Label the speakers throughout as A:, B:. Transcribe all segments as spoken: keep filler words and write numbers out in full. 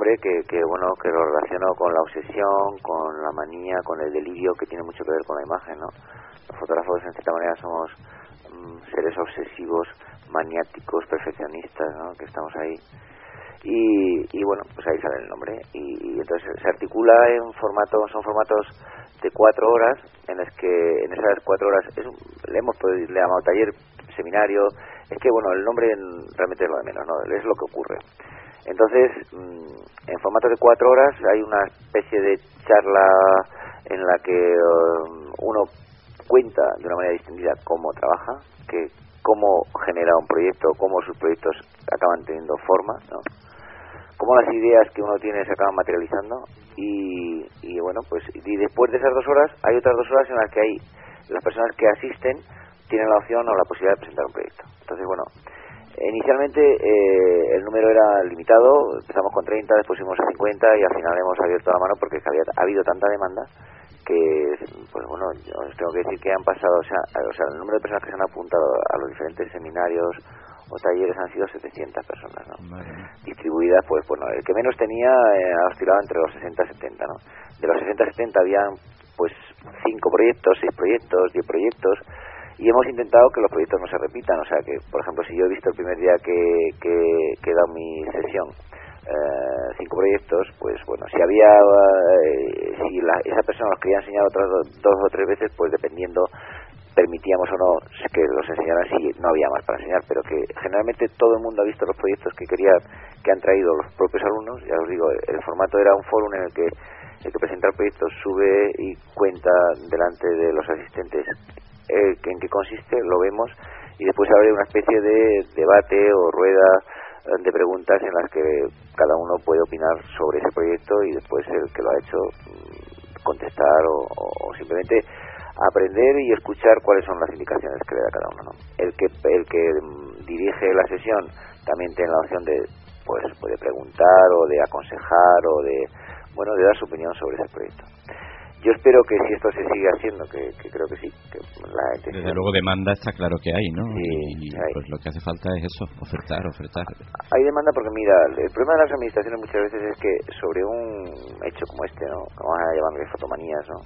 A: nombre que, que bueno, que lo relaciono con la obsesión, con la manía, con el delirio, que tiene mucho que ver con la imagen, ¿no? Los fotógrafos, en cierta manera, somos mm, seres obsesivos, maniáticos, perfeccionistas, ¿no? Que estamos ahí. Y, y bueno, pues ahí sale el nombre. Y, y entonces se articula en formatos, son formatos de cuatro horas, en las que en esas cuatro horas es, le hemos le llamado taller, seminario. Es que bueno, el nombre realmente es lo de menos, ¿no? Es lo que ocurre. Entonces, en formato de cuatro horas hay una especie de charla en la que um, uno cuenta de una manera distendida cómo trabaja, que cómo genera un proyecto, cómo sus proyectos acaban teniendo forma, ¿no? Cómo las ideas que uno tiene se acaban materializando y, y bueno, pues y después de esas dos horas hay otras dos horas en las que hay las personas que asisten tienen la opción o la posibilidad de presentar un proyecto. Entonces, bueno, inicialmente eh, el número era limitado, empezamos con treinta, después fuimos a cincuenta y al final hemos abierto la mano porque había, ha habido tanta demanda que, pues bueno, yo os tengo que decir que han pasado, o sea, o sea, el número de personas que se han apuntado a los diferentes seminarios o talleres han sido setecientas personas, ¿no? Vale. Distribuidas, pues bueno, el que menos tenía eh, ha oscilado entre los sesenta y setenta, ¿no? De los sesenta a setenta habían pues cinco proyectos, seis proyectos, diez proyectos. Y hemos intentado que los proyectos no se repitan, o sea que, por ejemplo, si yo he visto el primer día que, que, que he dado mi sesión eh, cinco proyectos, pues bueno, si había, eh, si la, esa persona nos quería enseñar otras do, dos o tres veces, pues dependiendo, permitíamos o no que los enseñaran, si no había más para enseñar, pero que generalmente todo el mundo ha visto los proyectos que quería, que han traído los propios alumnos. Ya os digo, el formato era un foro en el que el que presenta el proyecto sube y cuenta delante de los asistentes Eh, en qué consiste, lo vemos y después abre una especie de debate o rueda de preguntas en las que cada uno puede opinar sobre ese proyecto y después el que lo ha hecho contestar o, o simplemente aprender y escuchar cuáles son las indicaciones que le da cada uno, ¿no? El que el que dirige la sesión también tiene la opción de pues puede preguntar o de aconsejar o de bueno de dar su opinión sobre ese proyecto. Yo espero que si esto se sigue haciendo, que, que creo que sí, que la intención...
B: Desde luego demanda está claro que hay, ¿no?
A: Sí,
B: y
A: hay.
B: Pues lo que hace falta es eso, ofertar, ofertar.
A: Hay demanda porque, mira, el problema de las administraciones muchas veces es que sobre un hecho como este, ¿no? Vamos a llamarle fotomanías, ¿no?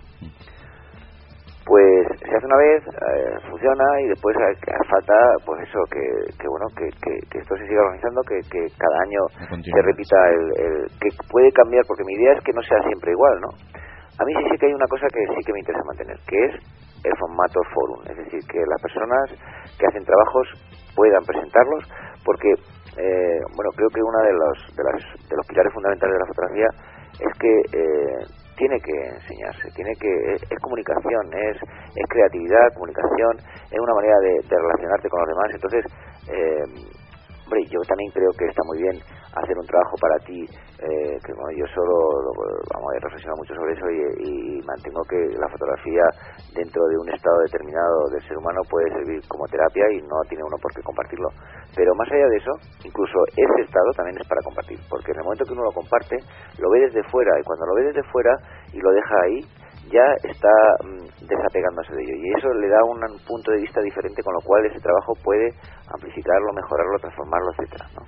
A: Pues se hace una vez, eh, funciona y después hace falta, pues eso, que, que bueno, que, que, que esto se siga organizando, que, que cada año se repita el, el... que puede cambiar, porque mi idea es que no sea siempre igual, ¿no? A mí sí, sí que hay una cosa que sí que me interesa mantener, que es el formato forum, es decir, que las personas que hacen trabajos puedan presentarlos, porque, eh, bueno, creo que uno de los, de, las, de los pilares fundamentales de la fotografía es que eh, tiene que enseñarse, tiene que es, es comunicación, es, es creatividad, comunicación, es una manera de, de relacionarte con los demás. Entonces, eh, hombre, yo también creo que está muy bien hacer un trabajo para ti, eh, que bueno, yo solo vamos a reflexionar mucho sobre eso y, y mantengo que la fotografía dentro de un estado determinado del ser humano puede servir como terapia y no tiene uno por qué compartirlo, pero más allá de eso, incluso ese estado también es para compartir, porque en el momento que uno lo comparte, lo ve desde fuera, y cuando lo ve desde fuera y lo deja ahí, ya está mm, desapegándose de ello, y eso le da un, un punto de vista diferente, con lo cual ese trabajo puede amplificarlo, mejorarlo, transformarlo, etcétera, ¿no?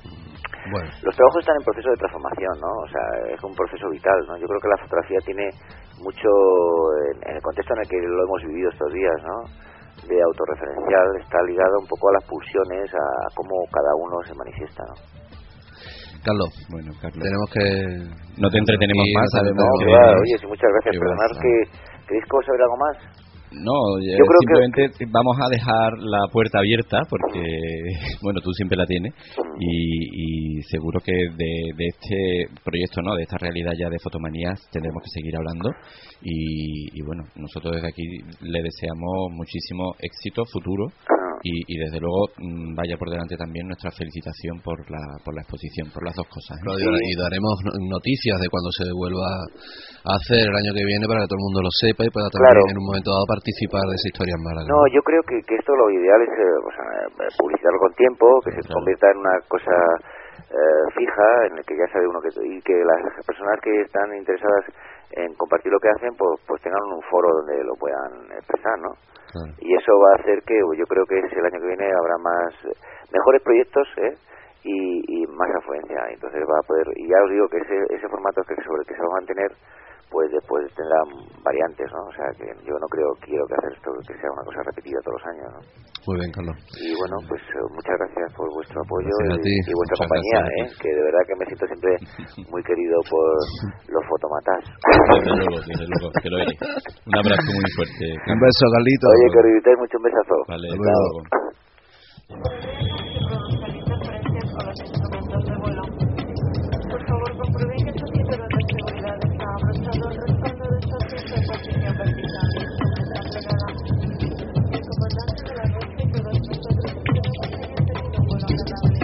C: Bueno.
A: Los trabajos están en proceso de transformación, ¿no? O sea, es un proceso vital, ¿no? Yo creo que la fotografía tiene mucho, en, en el contexto en el que lo hemos vivido estos días, ¿no? De autorreferencial, está ligado un poco a las pulsiones, a cómo cada uno se manifiesta, ¿no?
C: Carlos,
B: bueno, Carlos,
C: tenemos que...
B: No te entretenemos
C: aquí,
B: más,
C: no,
B: además.
A: No,
B: que
A: claro, oye, sí, muchas gracias.
B: que
A: Perdonad
B: vas a-
A: que... ¿Queréis que saber algo más?
B: No, eh,
A: Yo creo
B: simplemente
A: que-
B: vamos a dejar la puerta abierta porque, bueno, tú siempre la tienes y, y seguro que de, de este proyecto, ¿no? De esta realidad ya de fotomanías tendremos que seguir hablando y, y bueno, nosotros desde aquí le deseamos muchísimo éxito futuro y, y desde luego mm, vaya por delante también nuestra felicitación por la por la exposición, por las dos cosas, ¿eh?
C: Claro, y dar- y daremos no- noticias de cuando se vuelva a hacer el año que viene para que todo el mundo lo sepa y pueda también
A: Claro.
C: en un momento dado participar de esa historia en Málaga.
A: No, yo creo que, que esto lo ideal es eh, o sea, eh, publicitarlo con tiempo, que se
B: Claro.
A: convierta en una cosa eh, fija, en el que ya sabe uno que... Y que las personas que están interesadas en compartir lo que hacen, pues, pues tengan un foro donde lo puedan expresar, ¿no?
C: Claro.
A: Y eso va a hacer que, yo creo que es el año que viene habrá más... mejores proyectos, ¿eh? y, y más afluencia. Entonces va a poder, y ya os digo que ese, ese formato que sobre el que se va a mantener, pues después tendrá variantes, ¿no? O sea, que yo no creo, quiero que hacer esto que sea una cosa repetida todos los años, ¿no?
C: Muy bien, Carlos.
A: Y bueno, pues muchas gracias por vuestro apoyo y, y vuestra
B: muchas
A: compañía, ¿eh? Que de verdad que me siento siempre muy querido por los fotomatas.
B: Desde luego, desde luego, que lo eres. Un abrazo muy fuerte.
C: Un beso, Carlito.
A: Oye, que revivitéis mucho, un besazo.
B: Vale,
C: hasta luego.
D: Por favor, comprueben que su cinturón de seguridad está abrochado al respaldo de su asiento en posición vertical. Está plegada. El comandante de la Rosa y todos nosotros esperamos que hayan tenido un vuelo agradable.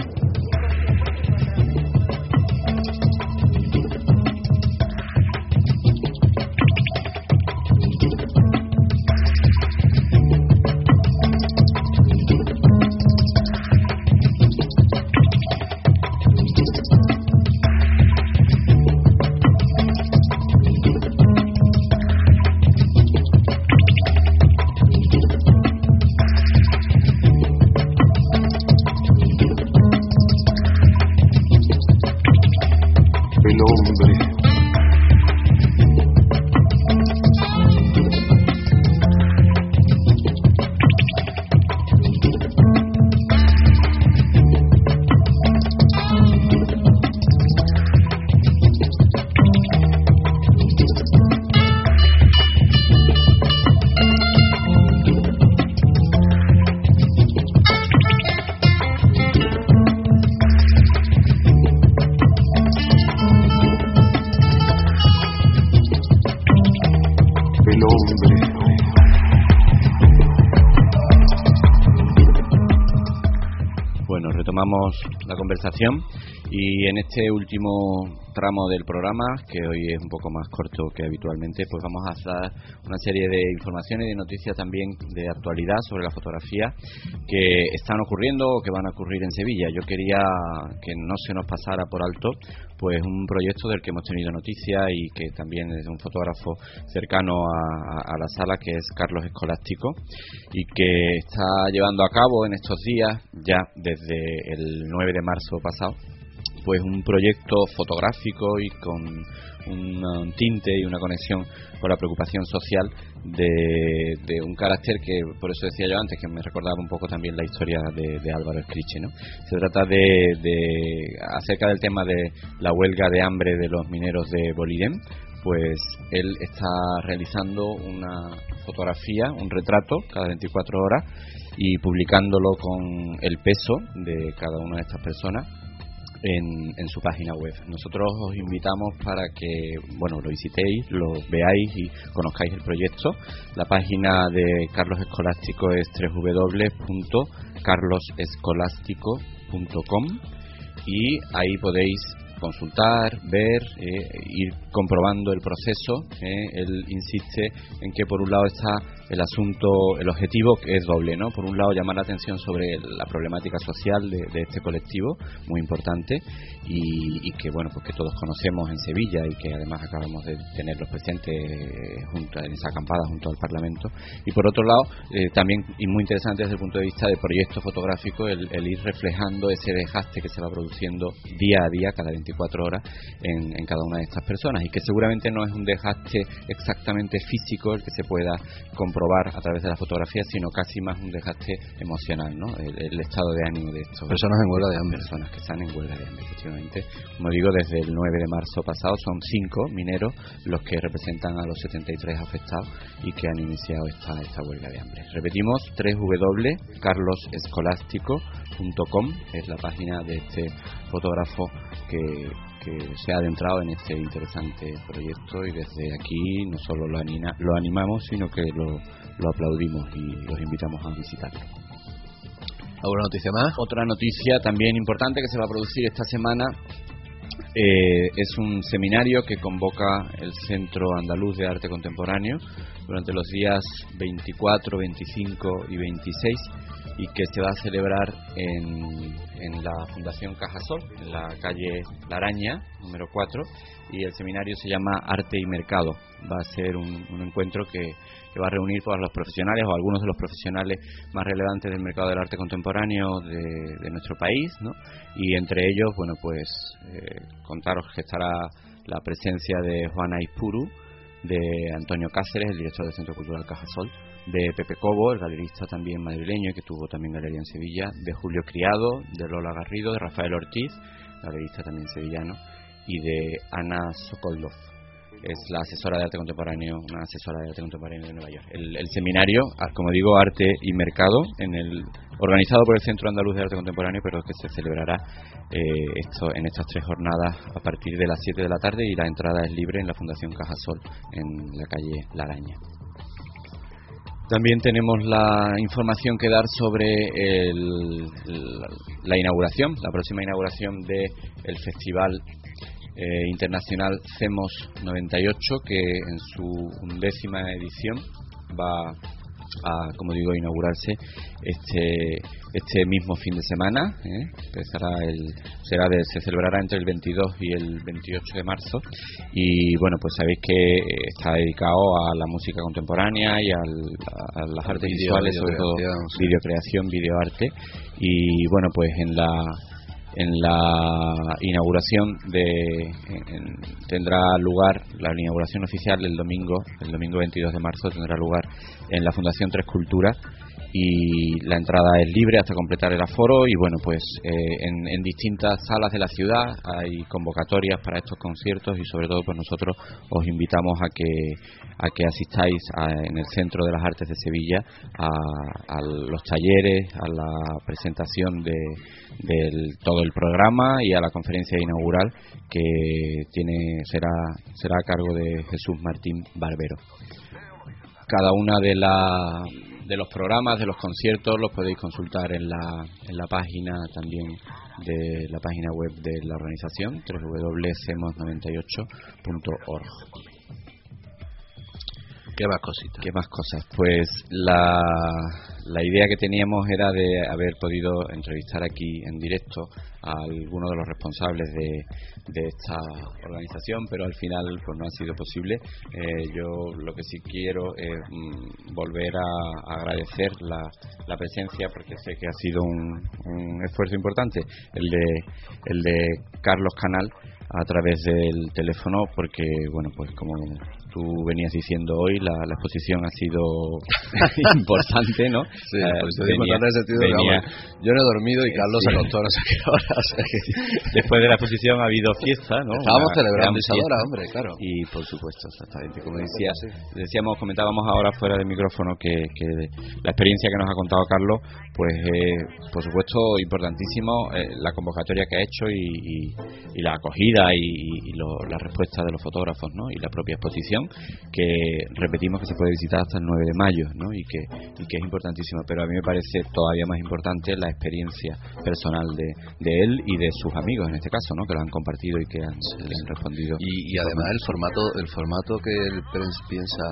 B: Retomamos la conversación y en este último tramo del programa, que hoy es un poco más corto que habitualmente, pues vamos a dar una serie de informaciones y de noticias también de actualidad sobre la fotografía que están ocurriendo o que van a ocurrir en Sevilla. Yo quería que no se nos pasara por alto pues un proyecto del que hemos tenido noticia y que también es de un fotógrafo cercano a, a la sala, que es Carlos Escolástico, y que está llevando a cabo en estos días, ya desde el nueve de marzo pasado, pues un proyecto fotográfico y con un tinte y una conexión con la preocupación social de, de un carácter que, por eso decía yo antes, que me recordaba un poco también la historia de, de Álvaro Escriche, ¿no? Se trata de, de acerca del tema de la huelga de hambre de los mineros de Bolidem. Pues él está realizando una fotografía, un retrato cada veinticuatro horas y publicándolo con el peso de cada una de estas personas En, en su página web. Nosotros os invitamos para que, bueno, lo visitéis, lo veáis y conozcáis el proyecto. La página de Carlos Escolástico es doble u doble u doble u punto carlos escolástico punto com y ahí podéis consultar, ver, eh, ir comprobando el proceso. Eh. Él insiste en que por un lado está el asunto, el objetivo, que es doble, ¿no? Por un lado, llamar la atención sobre la problemática social de, de este colectivo, muy importante, y, y que, bueno, pues que todos conocemos en Sevilla y que además acabamos de tenerlos presentes eh, junto, en esa acampada junto al Parlamento. Y por otro lado, eh, también, y muy interesante desde el punto de vista del proyecto fotográfico, el, el ir reflejando ese desgaste que se va produciendo día a día, cada veinticuatro horas, en, en cada una de estas personas, y que seguramente no es un desgaste exactamente físico el que se pueda comprobar a través de la fotografía, sino casi más un desgaste emocional, ¿no? El, el estado de ánimo de estos
C: personas en huelga de hambre,
B: personas que están en huelga de hambre, efectivamente. Como digo, desde el nueve de marzo pasado son cinco mineros los que representan a los setenta y tres afectados y que han iniciado esta, esta huelga de hambre. Repetimos, doble u doble u doble u punto carlos escolástico punto com es la página de este fotógrafo que que se ha adentrado en este interesante proyecto, y desde aquí no solo lo, anima, lo animamos, sino que lo, lo aplaudimos y los invitamos a visitarlo.
C: ¿Alguna noticia más?
B: Otra noticia también importante que se va a producir esta semana Eh, es un seminario que convoca el Centro Andaluz de Arte Contemporáneo durante los días veinticuatro, veinticinco y veintiséis, y que se va a celebrar en, en la Fundación Cajasol, en la calle La Araña, número cuatro, y el seminario se llama Arte y Mercado. Va a ser un, un encuentro que, que va a reunir pues, a los profesionales o algunos de los profesionales más relevantes del mercado del arte contemporáneo de, de nuestro país, ¿no? Y entre ellos, bueno, pues eh, contaros que estará la presencia de Juana Ispuru, de Antonio Cáceres, el director del Centro Cultural Cajasol, de Pepe Cobo, el galerista también madrileño que tuvo también galería en Sevilla, de Julio Criado, de Lola Garrido, de Rafael Ortiz, galerista también sevillano, y de Ana Sokolov, es la asesora de arte contemporáneo, una asesora de arte contemporáneo de Nueva York. El, el seminario, como digo, Arte y Mercado, en el organizado por el Centro Andaluz de Arte Contemporáneo, pero que se celebrará eh, esto en estas tres jornadas a partir de las siete de la tarde, y la entrada es libre en la Fundación Cajasol, en la calle La Araña. También tenemos la información que dar sobre el, la, la inauguración, la próxima inauguración del Festival eh, Internacional CEMOS noventa y ocho, que en su undécima edición va a, como digo, inaugurarse este este mismo fin de semana. ¿eh? Empezará el será de, se celebrará entre el veintidós y el veintiocho de marzo, y bueno, pues sabéis que está dedicado a la música contemporánea y al, a las artes
C: Video,
B: visuales, sobre todo
C: sí.
B: videocreación, videoarte, y bueno, pues en la en la inauguración de en, tendrá lugar la inauguración oficial el domingo el domingo veintidós de marzo, tendrá lugar en la Fundación Tres Culturas, y la entrada es libre hasta completar el aforo. Y bueno, pues eh, en, en distintas salas de la ciudad hay convocatorias para estos conciertos, y sobre todo pues nosotros os invitamos a que a que asistáis a, en el Centro de las Artes de Sevilla a, a los talleres, a la presentación de del todo el programa y a la conferencia inaugural, que tiene será será a cargo de Jesús Martín Barbero. Cada una de la de los programas, de los conciertos, los podéis consultar en la en la página también de la página web de la organización, doble u doble u doble u punto cemos noventa y ocho punto org.
C: ¿Qué más cositas?
B: ¿Qué más cosas? Pues la, la idea que teníamos era de haber podido entrevistar aquí en directo a algunos de los responsables de, de esta organización, pero al final pues no ha sido posible. Eh, yo lo que sí quiero es mm, volver a, a agradecer la, la presencia, porque sé que ha sido un, un esfuerzo importante el de el de Carlos Canal a través del teléfono, porque bueno, pues como tú venías diciendo hoy, la, la exposición ha sido importante, ¿no?
C: Sí, eh, pues venía, importante en el sentido venía, de que yo no he dormido y Carlos sí. se acostó no sé qué hora, o sea que...
B: Después de la exposición ha habido fiesta, ¿no?
C: Estábamos
B: Una,
C: celebrando Isadora, hombre, claro.
B: Y por supuesto, exactamente, como decía, decíamos, comentábamos ahora fuera del micrófono que, que la experiencia que nos ha contado Carlos, pues eh, por supuesto importantísimo, eh, la convocatoria que ha hecho y, y, y la acogida y, y lo, la respuesta de los fotógrafos, ¿no? Y la propia exposición, que repetimos que se puede visitar hasta el nueve de mayo, ¿no? Y que, y que es importantísima, pero a mí me parece todavía más importante la experiencia personal de, de él y de sus amigos, en este caso, ¿no? Que lo han compartido y que han, le han respondido.
C: Y, y además el formato el formato que él piensa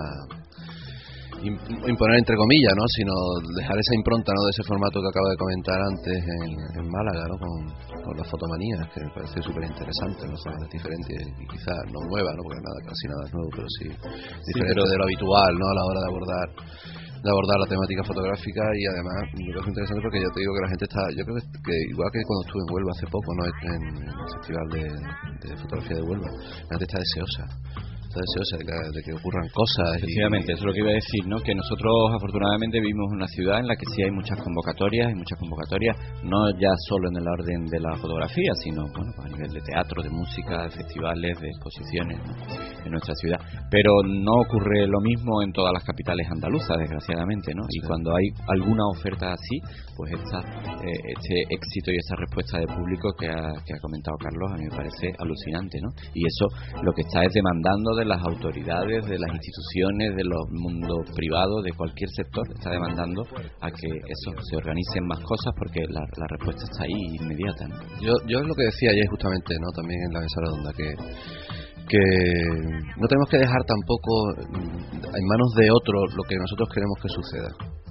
C: imponer entre comillas, ¿no? Sino dejar esa impronta, ¿no? De ese formato que acabo de comentar antes en, en Málaga, ¿no? Con, con las fotomanías, que me parece súper interesante, ¿no? Son diferentes y quizás no nueva, ¿no? Porque nada, casi nada es nuevo, pero sí diferente sí, pero... de lo habitual, ¿no? A la hora de abordar de abordar la temática fotográfica. Y además me parece interesante porque yo te digo que la gente está, yo creo que, que igual que cuando estuve en Huelva hace poco, ¿no? En el Festival de, de Fotografía de Huelva, la gente está deseosa deseosa de que, de que ocurran cosas.
B: Efectivamente,
C: y...
B: eso es lo que iba a decir, ¿no? Que nosotros afortunadamente vivimos en una ciudad en la que sí hay muchas convocatorias, hay muchas convocatorias, no ya solo en el orden de la fotografía, sino bueno, a nivel de teatro, de música, de festivales, de exposiciones, ¿no? En nuestra ciudad. Pero no ocurre lo mismo en todas las capitales andaluzas, desgraciadamente, ¿no? Sí. Y cuando hay alguna oferta así, pues esta, eh, este éxito y esa respuesta de público que ha, que ha comentado Carlos, a mí me parece alucinante, ¿no? Y eso lo que está es demandando de de las autoridades, de las instituciones, de los mundos privados, de cualquier sector, está demandando a que eso, se organicen más cosas, porque la, la respuesta está ahí inmediata, ¿no?
C: Yo, yo es lo que decía ayer justamente, ¿no? También en la mesa redonda, que que no tenemos que dejar tampoco en manos de otros lo que nosotros queremos que suceda.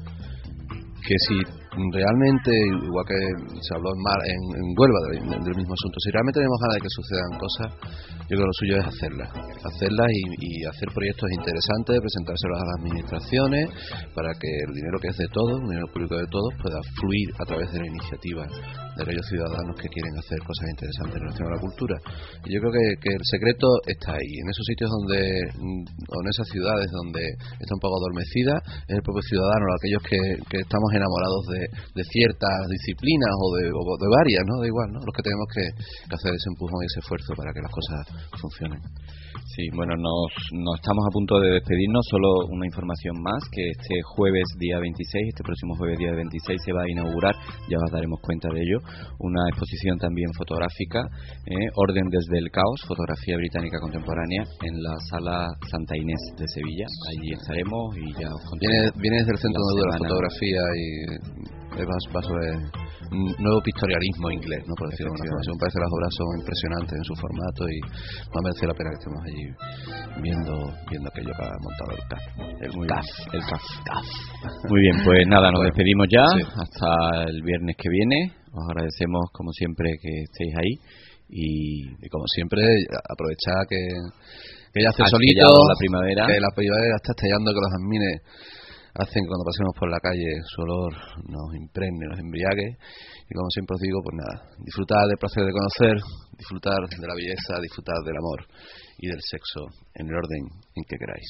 C: Que si realmente, igual que se habló en, Mar, en, en Huelva del, del mismo asunto, si realmente tenemos ganas de que sucedan cosas, yo creo que lo suyo es hacerlas, hacerlas y, y hacer proyectos interesantes, presentárselos a las administraciones para que el dinero que es de todos, el dinero público de todos, pueda fluir a través de la iniciativa de aquellos ciudadanos que quieren hacer cosas interesantes en relación a la cultura. Y yo creo que, que el secreto está ahí, en esos sitios donde, o en esas ciudades donde está un poco adormecida, es el propio ciudadano, aquellos que, que estamos enamorados de, de ciertas disciplinas o de, o de varias, ¿no? Da igual, ¿no? Los que tenemos que, que hacer ese empujón y ese esfuerzo para que las cosas funcionen.
B: Sí, bueno, nos, nos estamos a punto de despedirnos. Solo una información más, que este jueves día veintiséis, este próximo jueves día veintiséis se va a inaugurar, ya os daremos cuenta de ello, una exposición también fotográfica, eh, Orden desde el caos, fotografía británica contemporánea, en la sala Santa Inés de Sevilla. Allí estaremos y ya os contaré.
C: Viene, viene desde el Centro de la Fotografía y va, va sobre un nuevo pictorialismo inglés, ¿no? Por decirlo de alguna forma. Me parece que las obras son impresionantes en su formato y va a merecer la pena que estemos allí viendo viendo aquello que ha montado el C A F. El C A F. El C A F.
B: Muy bien, pues nada, nos
C: bueno,
B: despedimos ya,
C: sí.
B: Hasta el viernes que viene. Os agradecemos como siempre que estéis ahí y,
C: y como siempre aprovechar que, que ya hace
B: ha
C: solito
B: la primavera,
C: que la primavera está estallando, que los jazmines hacen que cuando pasemos por la calle su olor nos impregne, nos embriague. Y como siempre os digo, pues nada, disfrutar del placer de conocer, disfrutar de la belleza, disfrutar del amor y del sexo en el orden en que queráis.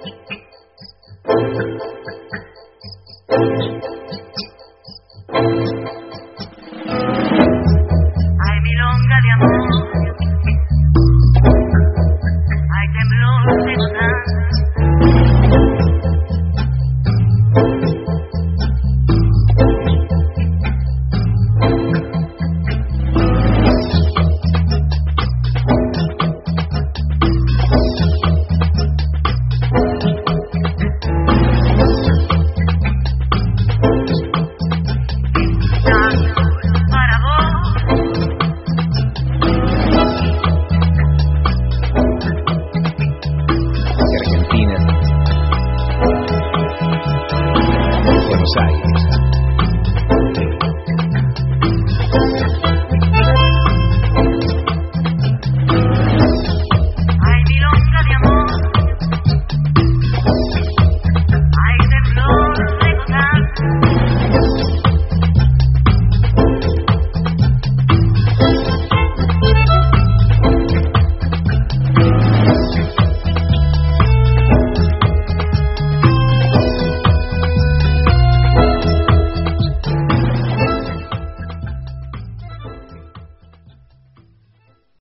C: Thank you.